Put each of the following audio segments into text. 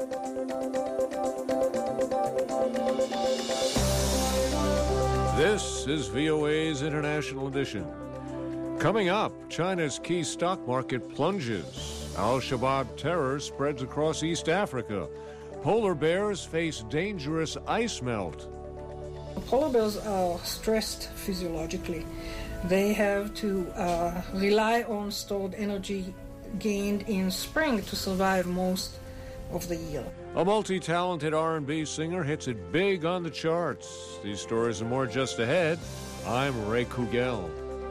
This is VOA's International Edition. Coming up, China's key stock market plunges. Al-Shabaab terror spreads across East Africa. Polar bears face dangerous ice melt. Polar bears are stressed physiologically. They have to rely on stored energy gained in spring to survive most of the year. A multi-talented R&B singer hits it big on the charts. These stories and more just ahead. I'm Ray Kugel.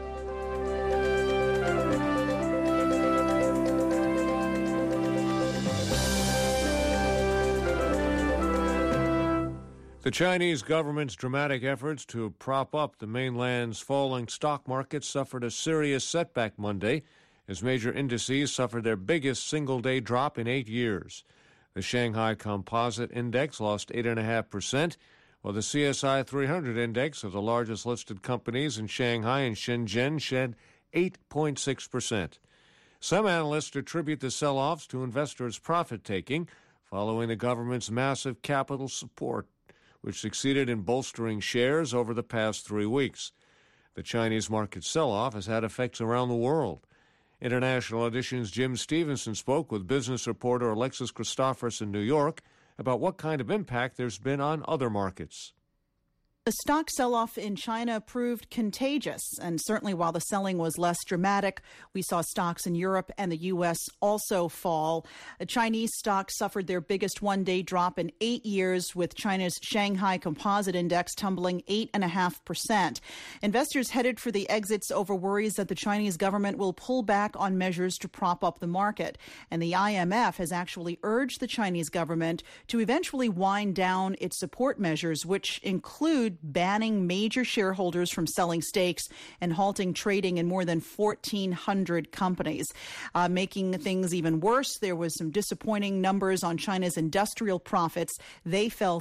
The Chinese government's dramatic efforts to prop up the mainland's falling stock market suffered a serious setback Monday as major indices suffered their biggest single-day drop in 8 years. The Shanghai Composite Index lost 8.5%, while the CSI 300 Index of the largest listed companies in Shanghai and Shenzhen shed 8.6%. Some analysts attribute the sell-offs to investors' profit-taking following the government's massive capital support, which succeeded in bolstering shares over the past 3 weeks. The Chinese market sell-off has had effects around the world. International Edition's Jim Stevenson spoke with business reporter Alexis Christophorous in New York about what kind of impact there's been on other markets. The stock sell-off in China proved contagious, and certainly while the selling was less dramatic, we saw stocks in Europe and the U.S. also fall. The Chinese stocks suffered their biggest one-day drop in 8 years, with China's Shanghai Composite Index tumbling 8.5%. Investors headed for the exits over worries that the Chinese government will pull back on measures to prop up the market. And the IMF has actually urged the Chinese government to eventually wind down its support measures, which include banning major shareholders from selling stakes and halting trading in more than 1,400 companies. Making things even worse, there was some disappointing numbers on China's industrial profits. They fell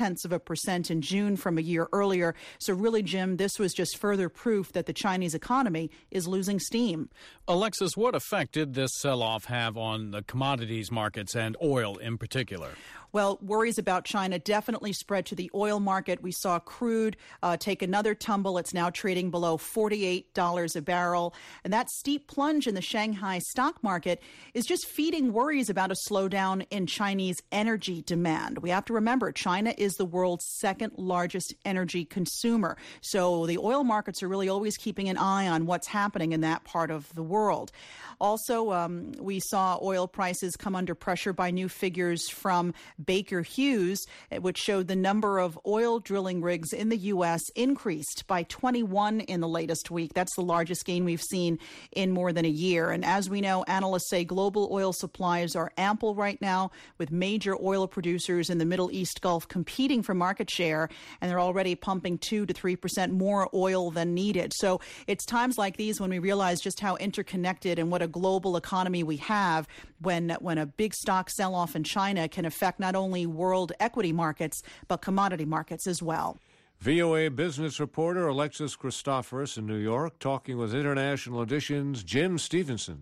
0.3% in June from a year earlier. So really, Jim, this was just further proof that the Chinese economy is losing steam. Alexis, what effect did this sell-off have on the commodities markets and oil in particular? Well, worries about China definitely spread to the oil market. We saw crude take another tumble. It's now trading below $48 a barrel. And that steep plunge in the Shanghai stock market is just feeding worries about a slowdown in Chinese energy demand. We have to remember, China is the world's second largest energy consumer. So the oil markets are really always keeping an eye on what's happening in that part of the world. Also, we saw oil prices come under pressure by new figures from Baker Hughes, which showed the number of oil drilling rigs in the U.S. increased by 21 in the latest week. That's the largest gain we've seen in more than a year. And as we know, analysts say global oil supplies are ample right now, with major oil producers in the Middle East Gulf competing for market share, and they're already pumping 2 to 3% more oil than needed. So it's times like these when we realize just how interconnected and what a global economy we have when a big stock sell-off in China can affect not only world equity markets, but commodity markets as well. VOA business reporter Alexis Christophorous in New York, talking with International Edition's Jim Stevenson.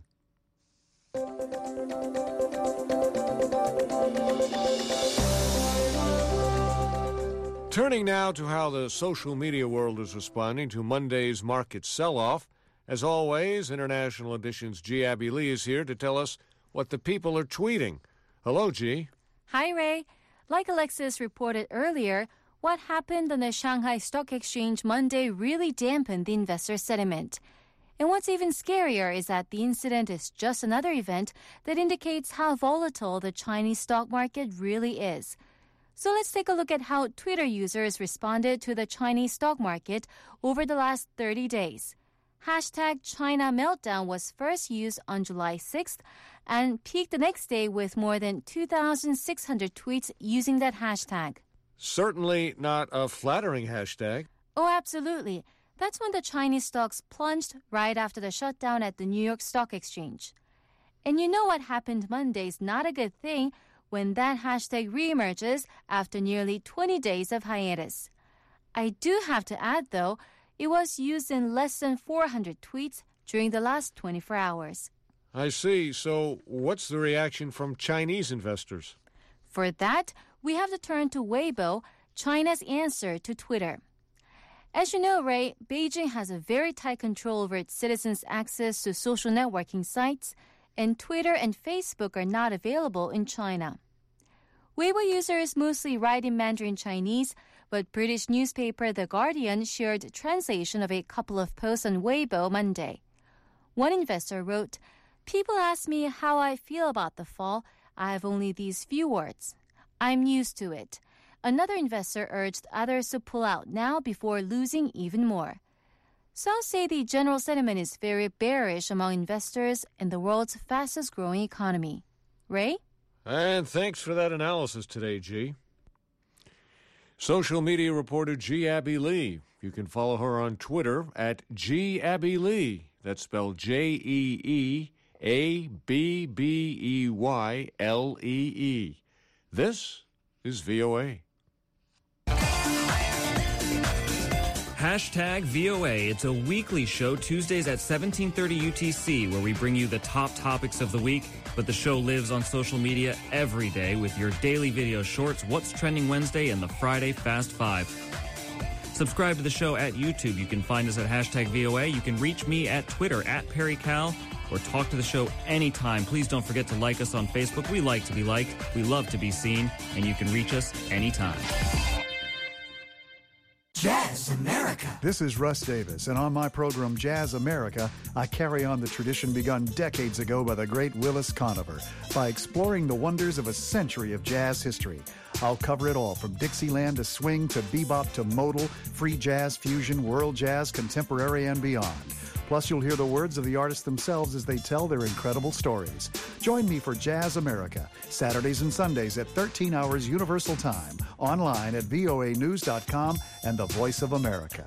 Turning now to how the social media world is responding to Monday's market sell-off. As always, International Edition's G. Abby Lee is here to tell us what the people are tweeting. Hello, G. Hi, Ray. Like Alexis reported earlier, what happened on the Shanghai Stock Exchange Monday really dampened the investor sentiment. And what's even scarier is that the incident is just another event that indicates how volatile the Chinese stock market really is. So let's take a look at how Twitter users responded to the Chinese stock market over the last 30 days. Hashtag China Meltdown was first used on July 6th and peaked the next day with more than 2,600 tweets using that hashtag. Certainly not a flattering hashtag. Oh, absolutely. That's when the Chinese stocks plunged right after the shutdown at the New York Stock Exchange. And you know what happened Monday is not a good thing when that hashtag reemerges after nearly 20 days of hiatus. I do have to add, though, it was used in less than 400 tweets during the last 24 hours. I see. So what's the reaction from Chinese investors? For that, we have to turn to Weibo, China's answer to Twitter. As you know, Ray, Beijing has a very tight control over its citizens' access to social networking sites, and Twitter and Facebook are not available in China. Weibo users mostly write in Mandarin Chinese, but British newspaper The Guardian shared translation of a couple of posts on Weibo Monday. One investor wrote, "People ask me how I feel about the fall. I have only these few words. I'm used to it." Another investor urged others to pull out now before losing even more. Some say the general sentiment is very bearish among investors in the world's fastest-growing economy. Ray? And thanks for that analysis today, G. Social media reporter G. Abby Lee. You can follow her on Twitter at G. Abby Lee. That's spelled Jeeabbylee. This is VOA. Hashtag VOA. It's a weekly show, Tuesdays at 17:30 UTC, where we bring you the top topics of the week. But the show lives on social media every day with your daily video shorts, What's Trending Wednesday, and the Friday Fast Five. Subscribe to the show at YouTube. You can find us at Hashtag VOA. You can reach me at Twitter at PerryCal, or talk to the show anytime. Please don't forget to like us on Facebook. We like to be liked. We love to be seen. And you can reach us anytime. Jazz America. This is Russ Davis, and on my program Jazz America, I carry on the tradition begun decades ago by the great Willis Conover by exploring the wonders of a century of jazz history. I'll cover it all, from Dixieland to swing to bebop to modal, free jazz, fusion, world jazz, contemporary, and beyond. Plus, you'll hear the words of the artists themselves as they tell their incredible stories. Join me for Jazz America, Saturdays and Sundays at 13 hours Universal Time, online at voanews.com and the Voice of America.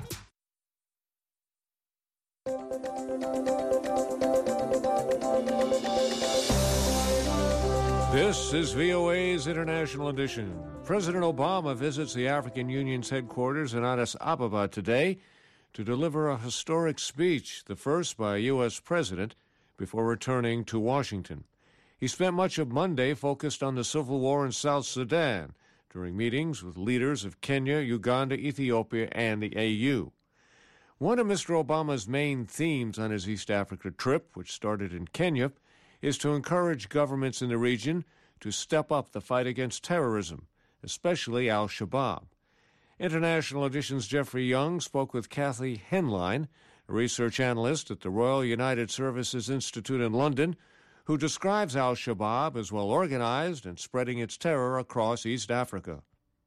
This is VOA's International Edition. President Obama visits the African Union's headquarters in Addis Ababa today to deliver a historic speech, the first by a U.S. president, before returning to Washington. He spent much of Monday focused on the civil war in South Sudan during meetings with leaders of Kenya, Uganda, Ethiopia, and the AU. One of Mr. Obama's main themes on his East Africa trip, which started in Kenya, is to encourage governments in the region to step up the fight against terrorism, especially al-Shabaab. International Edition's Jeffrey Young spoke with Kathy Henline, a research analyst at the Royal United Services Institute in London, who describes al-Shabaab as well organized and spreading its terror across East Africa.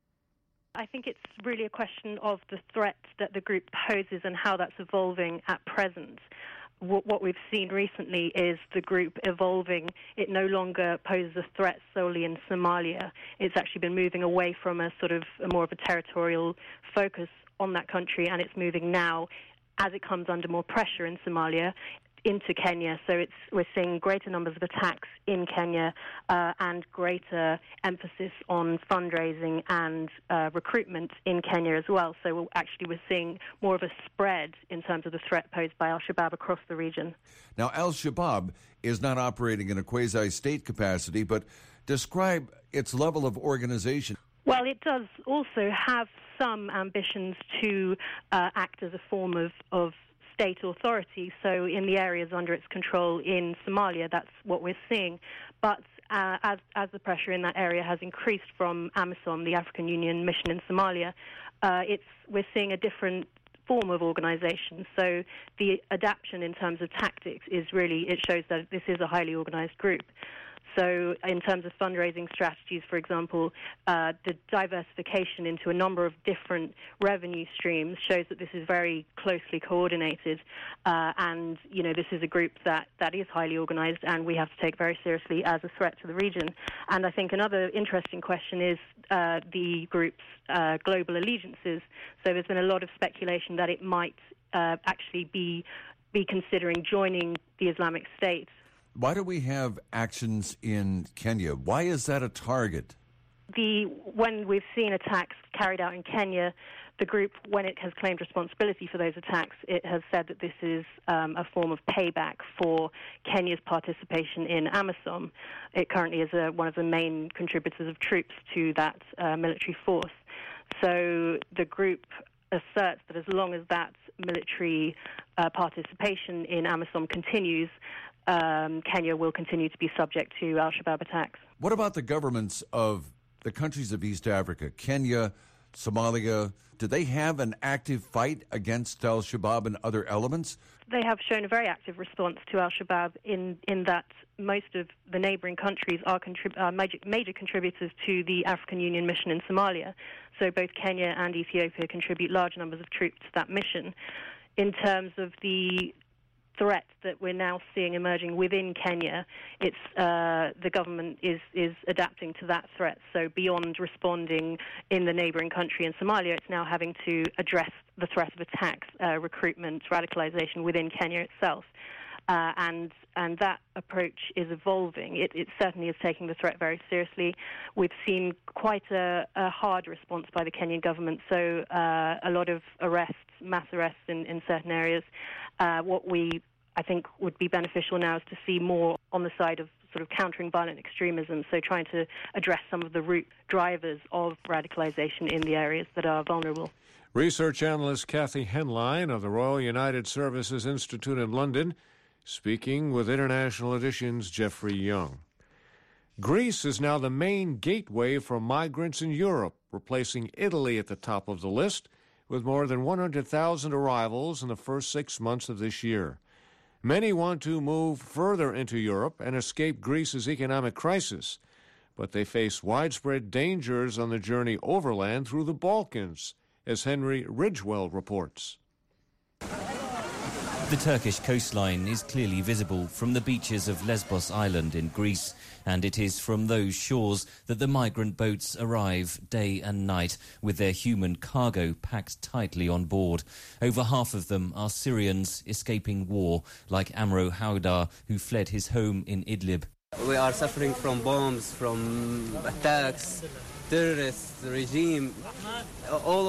I think it's really a question of the threat that the group poses and how that's evolving at present. What we've seen recently is the group evolving. It no longer poses a threat solely in Somalia. It's actually been moving away from a sort of more of a territorial focus on that country, and it's moving now, as it comes under more pressure in Somalia, into Kenya. So we're seeing greater numbers of attacks in Kenya and greater emphasis on fundraising and recruitment in Kenya as well. So we're seeing more of a spread in terms of the threat posed by al-Shabaab across the region. Now, al-Shabaab is not operating in a quasi-state capacity, but describe its level of organization. Well, it does also have some ambitions to act as a form of state authority. So in the areas under its control in Somalia, that's what we're seeing. But as the pressure in that area has increased from AMISOM, the African Union mission in Somalia, we're seeing a different form of organization. So the adaptation in terms of tactics it shows that this is a highly organized group. So in terms of fundraising strategies, for example, the diversification into a number of different revenue streams shows that this is very closely coordinated. And, this is a group that is highly organized and we have to take very seriously as a threat to the region. And I think another interesting question is the group's global allegiances. So there's been a lot of speculation that it might actually be considering joining the Islamic State. Why do we have actions in Kenya? Why is that a target? When we've seen attacks carried out in Kenya, the group, when it has claimed responsibility for those attacks, it has said that this is a form of payback for Kenya's participation in AMISOM. It currently is one of the main contributors of troops to that military force. So the group asserts that as long as that military participation in AMISOM continues, Kenya will continue to be subject to al-Shabaab attacks. What about the governments of the countries of East Africa, Kenya, Somalia? Do they have an active fight against al-Shabaab and other elements? They have shown a very active response to al-Shabaab in that most of the neighbouring countries are major contributors to the African Union mission in Somalia. So both Kenya and Ethiopia contribute large numbers of troops to that mission. In terms of the threat that we're now seeing emerging within Kenya, it's the government is adapting to that threat. So beyond responding in the neighbouring country in Somalia, it's now having to address the threat of attacks, recruitment, radicalisation within Kenya itself. And that approach is evolving. It certainly is taking the threat very seriously. We've seen quite a hard response by the Kenyan government, so a lot of arrests, mass arrests in certain areas. What I think would be beneficial now is to see more on the side of sort of countering violent extremism, so trying to address some of the root drivers of radicalisation in the areas that are vulnerable. Research analyst Kathy Henline of the Royal United Services Institute in London, speaking with International Edition's Jeffrey Young. Greece is now the main gateway for migrants in Europe, replacing Italy at the top of the list, with more than 100,000 arrivals in the first 6 months of this year. Many want to move further into Europe and escape Greece's economic crisis, but they face widespread dangers on the journey overland through the Balkans, as Henry Ridgewell reports. The Turkish coastline is clearly visible from the beaches of Lesbos Island in Greece, and it is from those shores that the migrant boats arrive day and night with their human cargo packed tightly on board. Over half of them are Syrians escaping war, like Amro Haudar, who fled his home in Idlib. We are suffering from bombs, from attacks, terrorists, the regime. All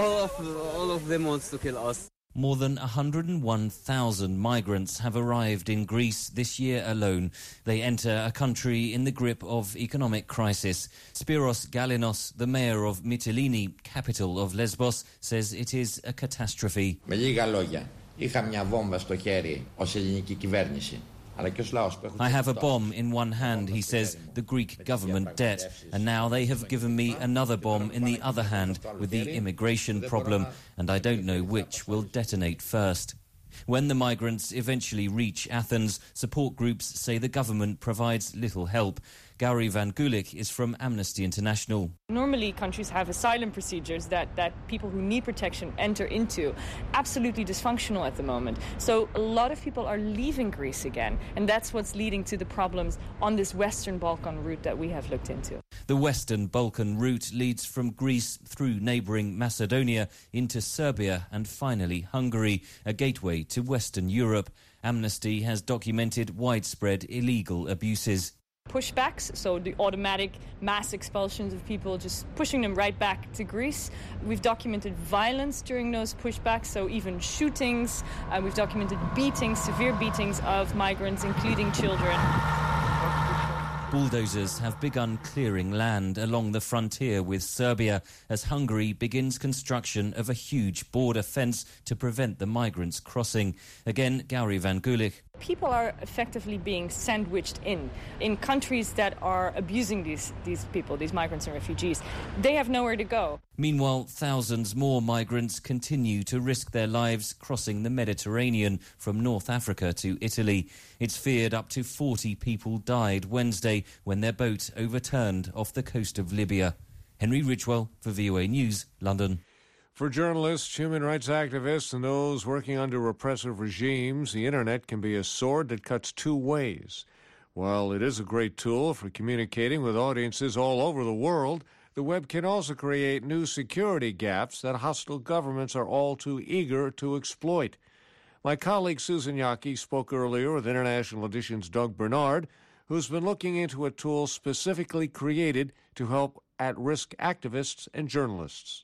of them wants to kill us. More than 101,000 migrants have arrived in Greece this year alone. They enter a country in the grip of economic crisis. Spiros Galinos, the mayor of Mytilene, capital of Lesbos, says it is a catastrophe. Με λίγα λόγια, είχα μια βόμβα στο χέρι ως ελληνική κυβέρνηση. I have a bomb in one hand, he says, the Greek government debt, and now they have given me another bomb in the other hand with the immigration problem, and I don't know which will detonate first. When the migrants eventually reach Athens, support groups say the government provides little help. Gauri Van Gulik is from Amnesty International. Normally, countries have asylum procedures that people who need protection enter into. Absolutely dysfunctional at the moment. So a lot of people are leaving Greece again, and that's what's leading to the problems on this Western Balkan route that we have looked into. The Western Balkan route leads from Greece through neighbouring Macedonia into Serbia and finally Hungary, a gateway to Western Europe. Amnesty has documented widespread illegal abuses. Pushbacks, so the automatic mass expulsions of people, just pushing them right back to Greece. We've documented violence during those pushbacks, so even shootings. We've documented beatings, severe beatings of migrants, including children. Bulldozers have begun clearing land along the frontier with Serbia as Hungary begins construction of a huge border fence to prevent the migrants crossing. Again, Gauri Van Gulik. People are effectively being sandwiched in countries that are abusing these people, these migrants and refugees. They have nowhere to go. Meanwhile, thousands more migrants continue to risk their lives crossing the Mediterranean from North Africa to Italy. It's feared up to 40 people died Wednesday when their boat overturned off the coast of Libya. Henry Ridgewell for VOA News, London. For journalists, human rights activists, and those working under repressive regimes, the Internet can be a sword that cuts two ways. While it is a great tool for communicating with audiences all over the world, the web can also create new security gaps that hostile governments are all too eager to exploit. My colleague Susan Yaki spoke earlier with International Edition's Doug Bernard, who's been looking into a tool specifically created to help at-risk activists and journalists.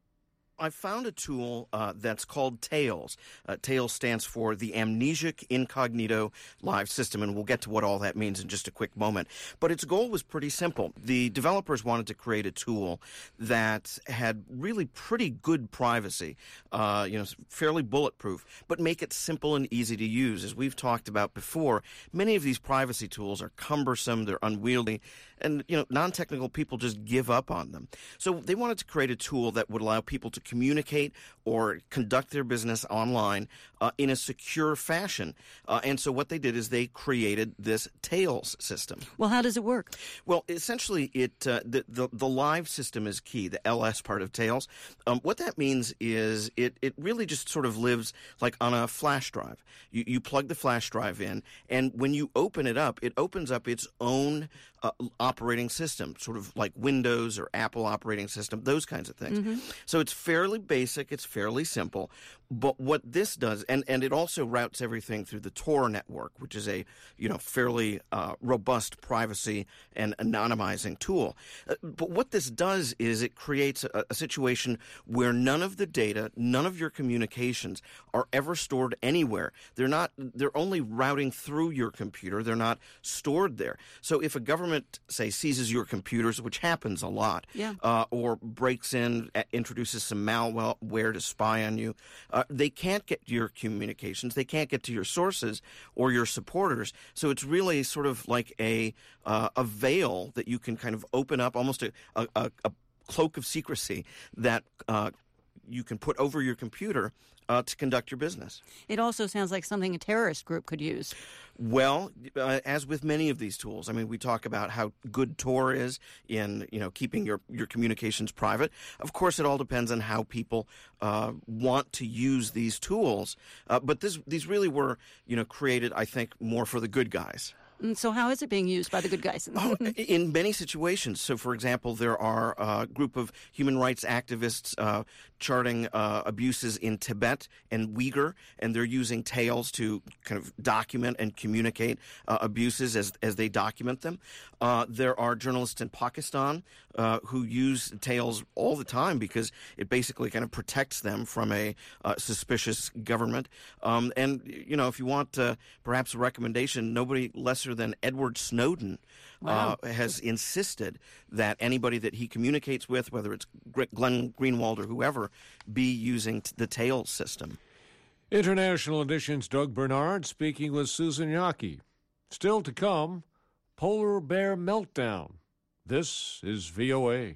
I found a tool that's called TAILS. TAILS stands for the Amnesic Incognito Live System, and we'll get to what all that means in just a quick moment. But its goal was pretty simple. The developers wanted to create a tool that had really pretty good privacy, fairly bulletproof, but make it simple and easy to use. As we've talked about before, many of these privacy tools are cumbersome, they're unwieldy, and non-technical people just give up on them. So they wanted to create a tool that would allow people to communicate or conduct their business online in a secure fashion. And so what they did is they created this TAILS system. Well, how does it work? Well, essentially, the live system is key, the LS part of TAILS. What that means is it really just sort of lives like on a flash drive. You plug the flash drive in, and when you open it up, it opens up its own operating system, sort of like Windows or Apple operating system, those kinds of things. Mm-hmm. So it's fairly basic, it's fairly simple, but what this does, and it also routes everything through the Tor network, which is a fairly robust privacy and anonymizing tool. But what this does is it creates a situation where none of the data, none of your communications are ever stored anywhere. They're only routing through your computer. They're not stored there. So if a government, say, seizes your computers, which happens a lot, or breaks in, introduces some malware to spy on you, they can't get to your communications. They can't get to your sources or your supporters. So it's really sort of like a veil that you can kind of open up, almost a cloak of secrecy that you can put over your computer to conduct your business. It also sounds like something a terrorist group could use. Well, as with many of these tools, I mean, we talk about how good Tor is in, keeping your communications private. Of course, it all depends on how people want to use these tools. But these really were, created, I think, more for the good guys. So how is it being used by the good guys? In many situations. So, for example, there are a group of human rights activists charting abuses in Tibet and Uyghur, and they're using TAILS to kind of document and communicate abuses as they document them. There are journalists in Pakistan who use TAILS all the time because it basically kind of protects them from a suspicious government. And, if you want perhaps a recommendation, nobody lesser than Edward Snowden has insisted that anybody that he communicates with, whether it's Glenn Greenwald or whoever, be using the TAILS system. International Edition's Doug Bernard speaking with Susan Yockey. Still to come, polar bear meltdown. This is VOA.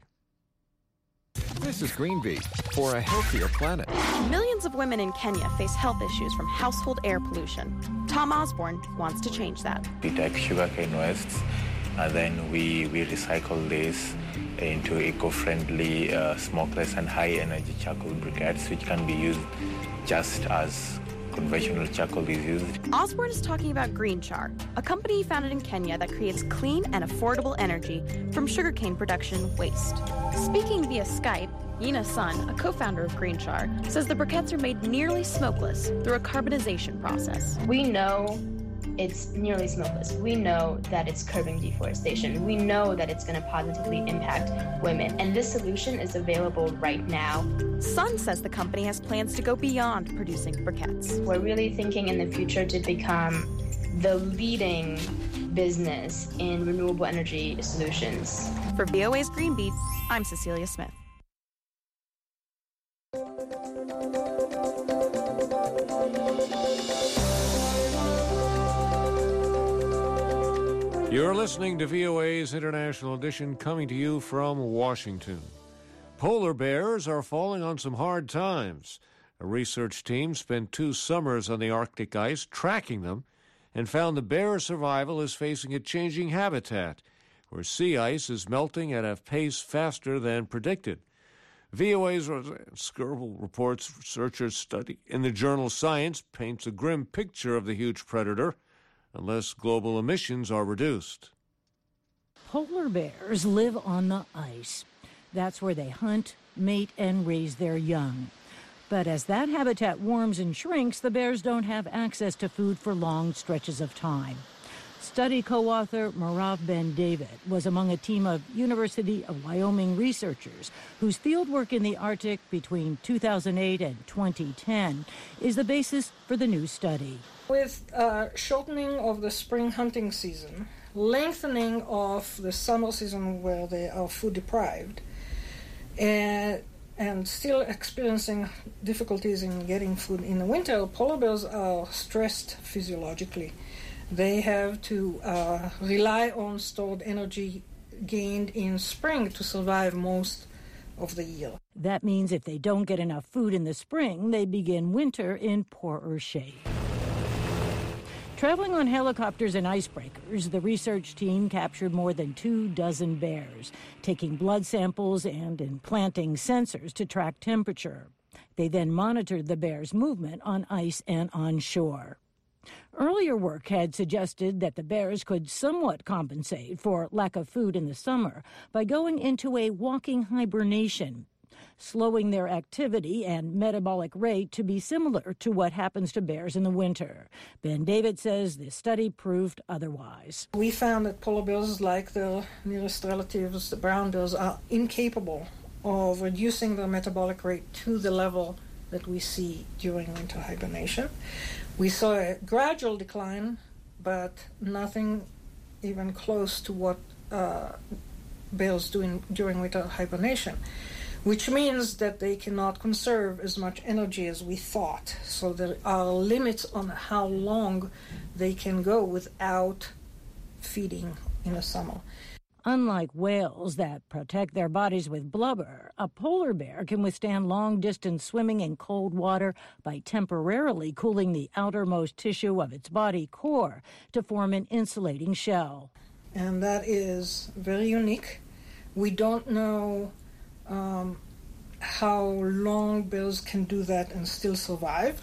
This is Greenbeat for a healthier planet. Millions of women in Kenya face health issues from household air pollution. Tom Osborne wants to change that. We take sugarcane wastes and then we recycle this into eco-friendly smokeless and high-energy charcoal briquettes, which can be used just as conventional charcoal is used. Osborne is talking about Green Char, a company founded in Kenya that creates clean and affordable energy from sugarcane production waste. Speaking via Skype, Yina Sun, a co-founder of Green Char, says the briquettes are made nearly smokeless through a carbonization process. We know it's nearly smokeless. We know that it's curbing deforestation. We know that it's going to positively impact women. And this solution is available right now. Sun says the company has plans to go beyond producing briquettes. We're really thinking in the future to become the leading business in renewable energy solutions. For VOA's Green Beat, I'm Cecilia Smith. You're listening to VOA's International Edition, coming to you from Washington. Polar bears are falling on some hard times. A research team spent 2 summers on the Arctic ice tracking them and found the bear survival is facing a changing habitat, where sea ice is melting at a pace faster than predicted. VOA's Skirble reports researchers' study in the journal Science paints a grim picture of the huge predator unless global emissions are reduced. Polar bears live on the ice. That's where they hunt, mate, and raise their young. But as that habitat warms and shrinks, the bears don't have access to food for long stretches of time. Study co-author Merav Ben-David was among a team of University of Wyoming researchers whose fieldwork in the Arctic between 2008 and 2010 is the basis for the new study. With shortening of the spring hunting season, lengthening of the summer season where they are food deprived, and still experiencing difficulties in getting food in the winter, polar bears are stressed physiologically. They have to rely on stored energy gained in spring to survive most of the year. That means if they don't get enough food in the spring, they begin winter in poorer shape. Traveling on helicopters and icebreakers, the research team captured more than 24 bears, taking blood samples and implanting sensors to track temperature. They then monitored the bears' movement on ice and on shore. Earlier work had suggested that the bears could somewhat compensate for lack of food in the summer by going into a walking hibernation, slowing their activity and metabolic rate to be similar to what happens to bears in the winter. Ben-David says the study proved otherwise. We found that polar bears, like their nearest relatives, the brown bears, are incapable of reducing their metabolic rate to the level that we see during winter hibernation. We saw a gradual decline, but nothing even close to what bears do during winter hibernation, which means that they cannot conserve as much energy as we thought. So there are limits on how long they can go without feeding in the summer. Unlike whales that protect their bodies with blubber, a polar bear can withstand long-distance swimming in cold water by temporarily cooling the outermost tissue of its body core to form an insulating shell. And that is very unique. We don't know how long bears can do that and still survive.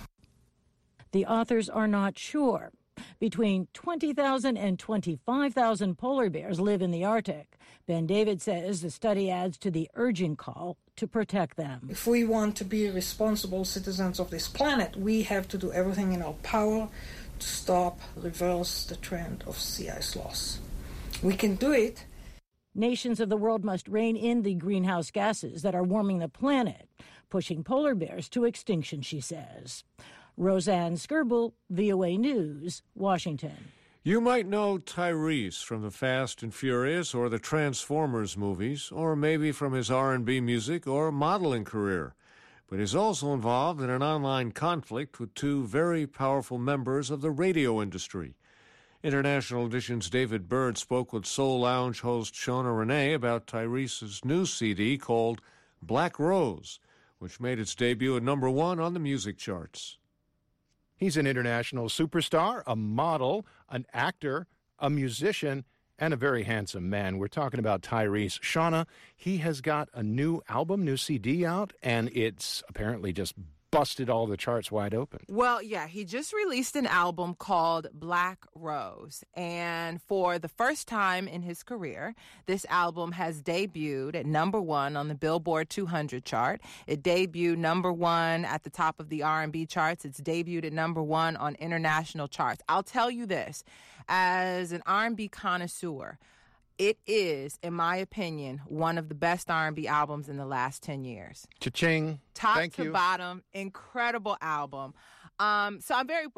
The authors are not sure. Between 20,000 and 25,000 polar bears live in the Arctic. Ben-David says the study adds to the urgent call to protect them. If we want to be responsible citizens of this planet, we have to do everything in our power to stop, reverse the trend of sea ice loss. We can do it. Nations of the world must rein in the greenhouse gases that are warming the planet, pushing polar bears to extinction, she says. Roseanne Skirbel, VOA News, Washington. You might know Tyrese from the Fast and Furious or the Transformers movies, or maybe from his R&B music or modeling career. But he's also involved in an online conflict with two very powerful members of the radio industry. International Edition's David Byrd spoke with Soul Lounge host Shona Renee about Tyrese's new CD called Black Rose, which made its debut at #1 on the music charts. He's an international superstar, a model, an actor, a musician, and a very handsome man. We're talking about Tyrese. Shauna, he has got a new album, new CD out, and it's apparently just busted all the charts wide open. Well, yeah, he just released an album called Black Rose. And for the first time in his career, this album has debuted at #1 on the Billboard 200 chart. It debuted #1 at the top of the R&B charts. It's debuted at #1 on international charts. I'll tell you this, as an R&B connoisseur, it is, in my opinion, one of the best R&B albums in the last 10 years. Cha-ching. Top to bottom, incredible album. So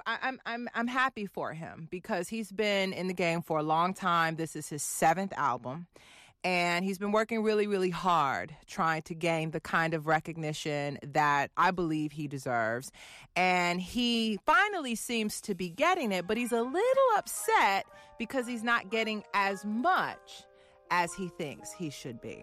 I'm happy for him because he's been in the game for a long time. This is his 7th album. And he's been working really, really hard trying to gain the kind of recognition that I believe he deserves. And he finally seems to be getting it, but he's a little upset because he's not getting as much as he thinks he should be.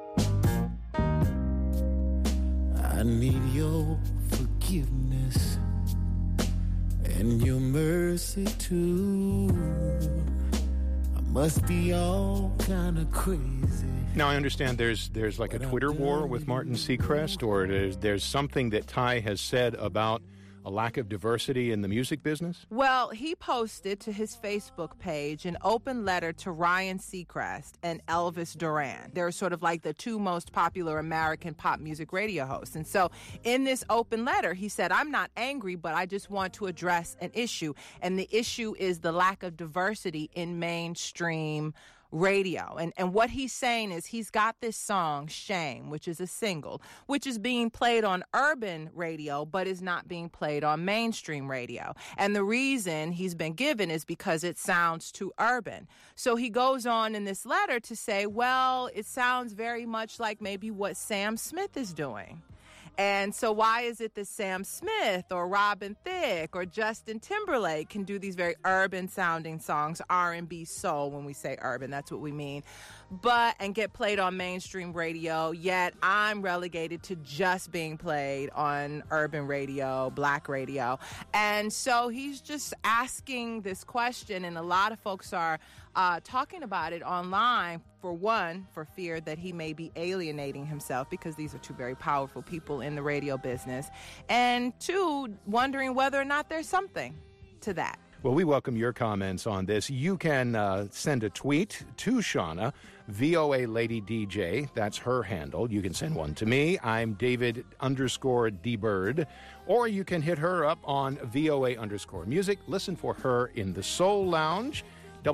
I need your forgiveness and your mercy too. Must be all kind of crazy. Now, I understand there's like a Twitter war with Martin Seacrest, or there's something that Ty has said about a lack of diversity in the music business? Well, he posted to his Facebook page an open letter to Ryan Seacrest and Elvis Duran. They're sort of like the two most popular American pop music radio hosts. And so in this open letter, he said, I'm not angry, but I just want to address an issue. And the issue is the lack of diversity in mainstream radio. And what he's saying is he's got this song, Shame, which is a single, which is being played on urban radio, but is not being played on mainstream radio. And the reason he's been given is because it sounds too urban. So he goes on in this letter to say, well, it sounds very much like maybe what Sam Smith is doing. And so why is it that Sam Smith or Robin Thicke or Justin Timberlake can do these very urban-sounding songs, R&B, soul, when we say urban, that's what we mean, and get played on mainstream radio, yet I'm relegated to just being played on urban radio, black radio. And so he's just asking this question, and a lot of folks are talking about it online, for one, for fear that he may be alienating himself, because these are two very powerful people in the radio business, and two, wondering whether or not there's something to that. Well, we welcome your comments on this. You can send a tweet to Shauna, VOA Lady DJ. That's her handle. You can send one to me. I'm David_DBird. Or you can hit her up on VOA_music. Listen for her in the Soul Lounge,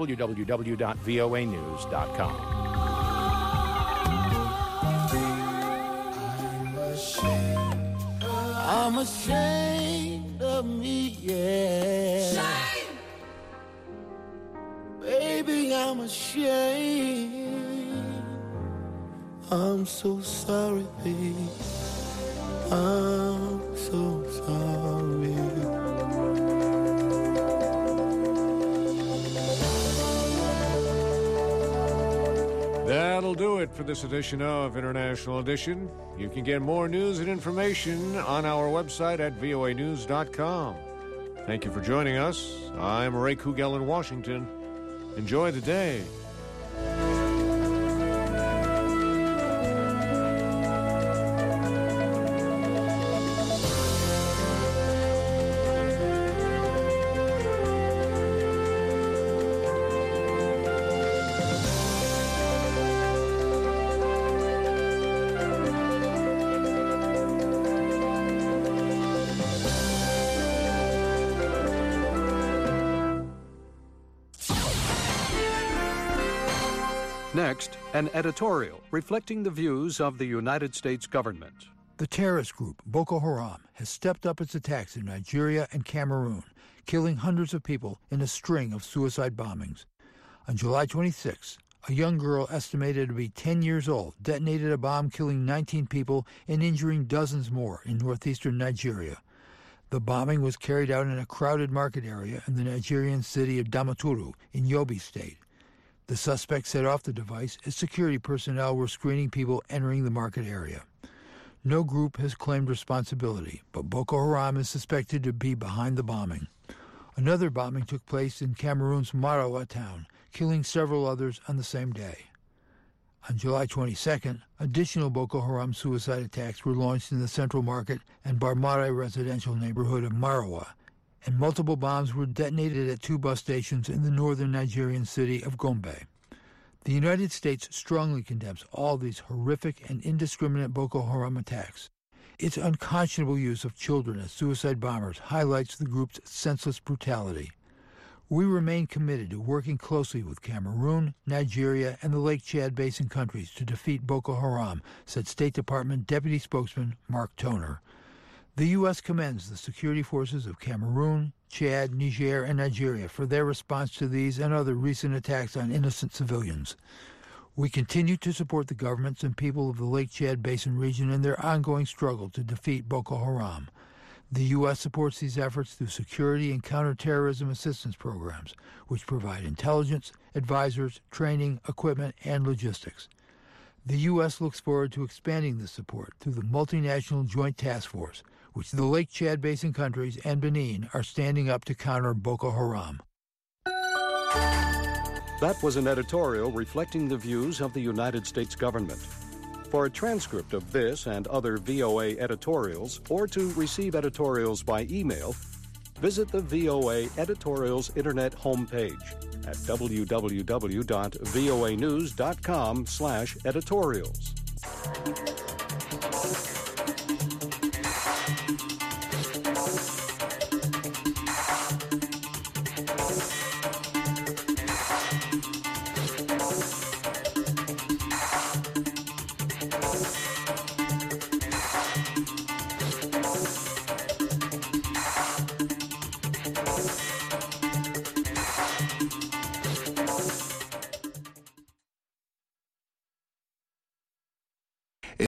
www.voanews.com. I'm ashamed of me, yeah. Shame! Baby, I'm ashamed. I'm so sorry, babe. I'm so sorry. That'll do it for this edition of International Edition. You can get more news and information on our website at voanews.com. Thank you for joining us. I'm Ray Kugel in Washington. Enjoy the day. Next, an editorial reflecting the views of the United States government. The terrorist group Boko Haram has stepped up its attacks in Nigeria and Cameroon, killing hundreds of people in a string of suicide bombings. On July 26, a young girl estimated to be 10 years old detonated a bomb killing 19 people and injuring dozens more in northeastern Nigeria. The bombing was carried out in a crowded market area in the Nigerian city of Damaturu in Yobe State. The suspect set off the device as security personnel were screening people entering the market area. No group has claimed responsibility, but Boko Haram is suspected to be behind the bombing. Another bombing took place in Cameroon's Marawa town, killing several others on the same day. On July 22nd, additional Boko Haram suicide attacks were launched in the Central Market and Barmare residential neighborhood of Marawa, and multiple bombs were detonated at two bus stations in the northern Nigerian city of Gombe. The United States strongly condemns all these horrific and indiscriminate Boko Haram attacks. Its unconscionable use of children as suicide bombers highlights the group's senseless brutality. We remain committed to working closely with Cameroon, Nigeria, and the Lake Chad Basin countries to defeat Boko Haram, said State Department Deputy Spokesman Mark Toner. The U.S. commends the security forces of Cameroon, Chad, Niger, and Nigeria for their response to these and other recent attacks on innocent civilians. We continue to support the governments and people of the Lake Chad Basin region in their ongoing struggle to defeat Boko Haram. The U.S. supports these efforts through security and counterterrorism assistance programs, which provide intelligence, advisors, training, equipment, and logistics. The U.S. looks forward to expanding this support through the Multinational Joint Task Force, which the Lake Chad Basin countries and Benin are standing up to counter Boko Haram. That was an editorial reflecting the views of the United States government. For a transcript of this and other VOA editorials, or to receive editorials by email, visit the VOA Editorials Internet homepage at www.voanews.com/editorials.